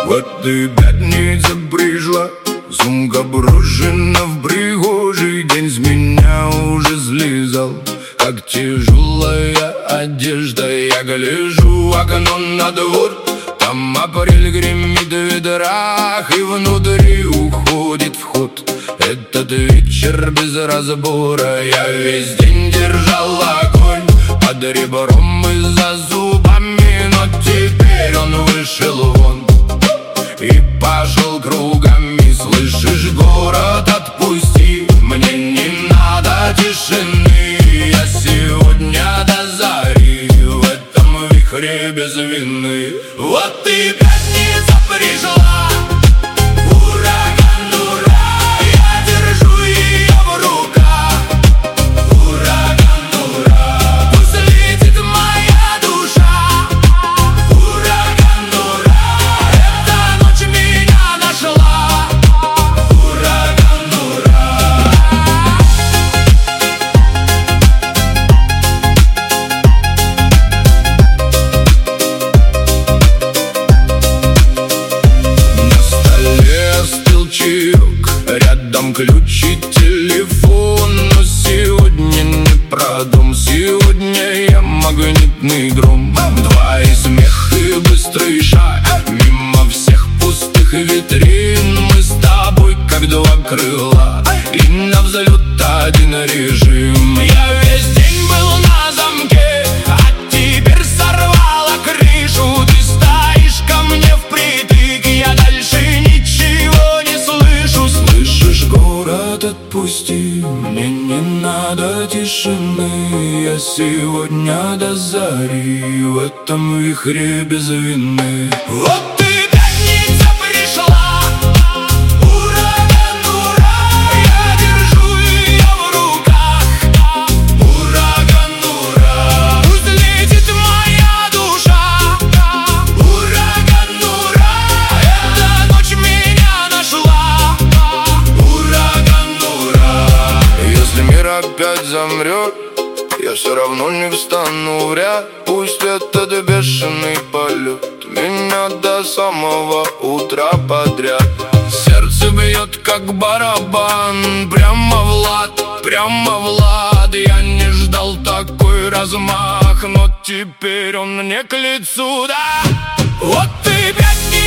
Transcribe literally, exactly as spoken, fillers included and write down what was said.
Вот и пятница пришла, сумка брошена в прихожей. День с меня уже слезал, как тяжелая одежда. Я гляжу в окно на двор, там апрель гремит в ветрах, и внутри уходит вход. Этот вечер без разбора. Я весь день держал огонь под ребром и за зубами, но теперь он вышел вон и пошел кругами. Слышишь, город, отпусти, мне не надо тишины. Я сегодня до зари в этом вихре без вины. Вот и пятница пришла, ураган, ура, я держу ее в руках. Ураган, ура, пусть летит моя душа. Ураган, ура, эта ночь меня нашла. Ураган, ура. На столе остыл чаек, рядом ключ и телефон. Но сегодня не про дом, сегодня я магнитный гром. Два и смех, и быстрый шаг мимо всех пустых витрин. Мы с тобой как два крыла, и на взлет один режим. Я весь день был на замке, а теперь сорвала крышу. Ты стоишь ко мне впритык, я дальше ничего не слышу. Слышишь, город, отпусти, мне не надо тишины. Я сегодня до зари в этом вихре без вины. Вот и пятница пришла, ураган, ура, я держу ее в руках. Ураган, ура, пусть летит моя душа. Ураган, ура, эта ночь меня нашла. Ураган, ура. Если мир опять замрет, я все равно не встану в ряд. Пусть этот бешеный полет меня до самого утра подряд. Сердце бьет как барабан, прямо в лад, прямо в лад. Я не ждал такой размах, но теперь он мне к лицу, да. Вот и пятница